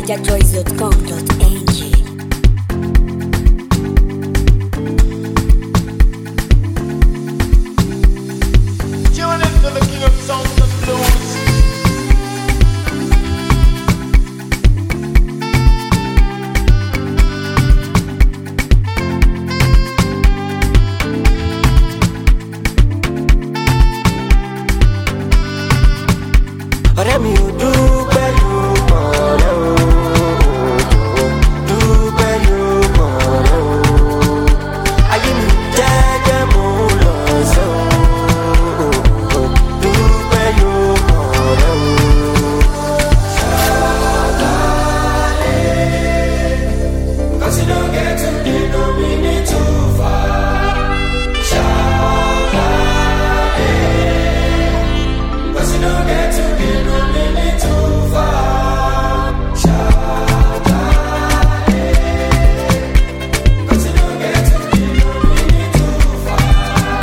nigerjoys.com.ng. Tune into the king of sounds and blues. Ọ̀rẹ́ mi ò dúpẹ́ yóò mọ̀ rẹ́ o. Dúpẹ́ yóò mọ̀ rẹ́ o. Ayé mi jẹ́jẹ́ mo lọ sẹ́ o. Dúpẹ́ yóò mọ̀ rẹ́ o. Cause you don't get to be no minute too far. Cause you don't get to be no minute too far. Cause you don't get to be no minute too far.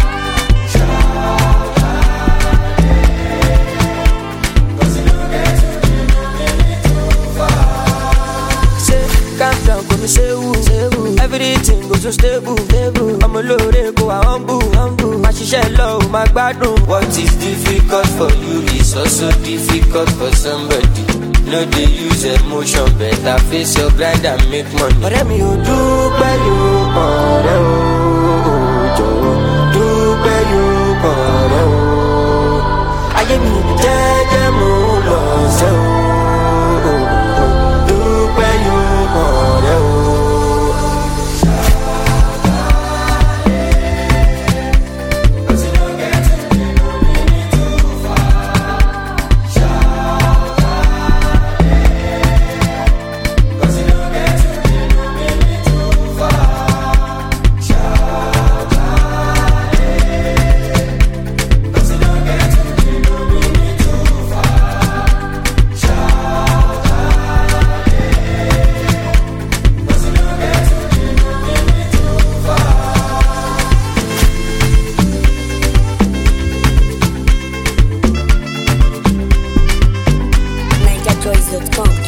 Cause you don't get to be no minute too far. Say, calm down, come and say woo. Everything goes so stable. I'm a load, go a humble. My shisha low, my gbadun. What is difficult for you is also difficult for somebody. No, they use emotion, better face your grind and make money. Ọ̀rẹ́ mi ò dúpẹ́ yóò mọ̀ rẹ́ o. Jọ̀wọ́ dúpẹ́ yóò mọ̀ rẹ́ o. Ayé mi jẹ́jẹ́ mo lọ sẹ́ o. Dúpẹ́ yóò mọ̀ rẹ́ o. nigerjoys.com.